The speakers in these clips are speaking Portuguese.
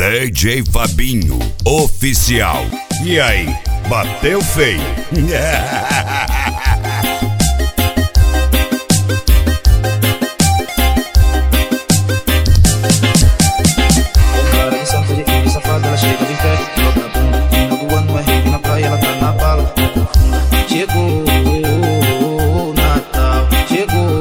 DJ Fabinho Oficial. E aí, bateu feio? Safada, ela chega de pé, joga a bunda, magoando, é rave na praia, ela tá na bala, não confunda. Chegou Natal, chegou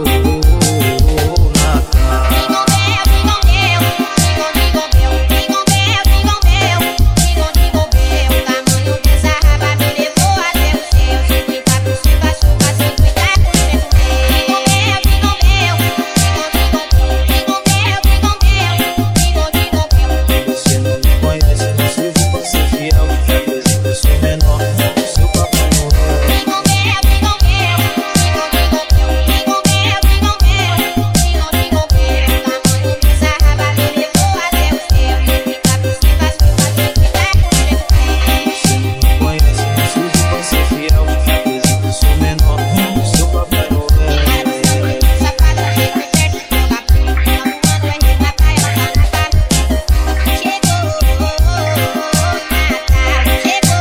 Natal. Jingle bell, jingle bell, jingle bell, jingle bell, jingle jingle bell. O tamanho dessa raba me levou até o céu. 50 chuva, chuva, 50% mel. Jingle bell, jingle bell, jingle bell, jingle bell, jingle jingle bell. Você não me conhece, não sirvo pra ser fiel. Já dizem que eu sou menor, o seu papai morreu. Jingle bell, jingle bell, jingle jingle bell, jingle bell, jingle bell, jingle jingle bell. O tamanho dessa raba me levou até o céu. 50 chuva, chuva, 50% mel. Você não me conhece, não sirvo pra ser fiel. Já dizem que eu sou menor, o seu papai morreu. Safado, chega de perto, joga a bunda, magoando, é rave na praia, ela tá na bala. Chegou Natal, chegou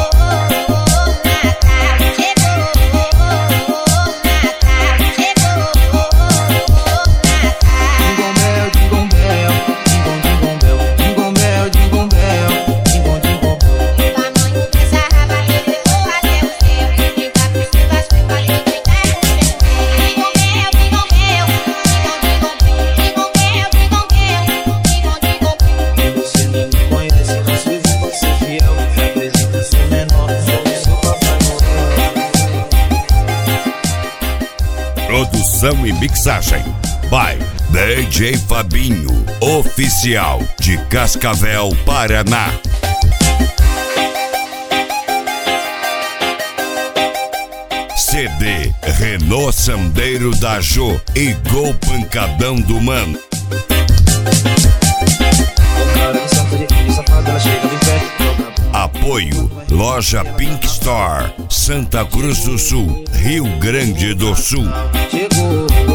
Natal, chegou Natal, chegou Natal. Jingle bell, jingle bell, jingle bell, jingle bell, jingle jingle bell. O tamanho dessa raba me levou até o céu. 50 chuvas, chuva, 50% mel. Jingle bell, jingle bell, jingle bell, jingle bell. Você não me conhece, não sirvo pra ser fiel. Já dizem que eu sou menor, o seu papai morreu. Produção e mixagem by DJ Fabinho Oficial, de Cascavel, Paraná. CD Renault Sandero da Jô e Gol Pancadão do Mano. Cara de Santa de safada, ela chega de pé, joga a bunda. Apoio Loja Pink Store, Santa Cruz do Sul, Rio Grande do Sul. Chegou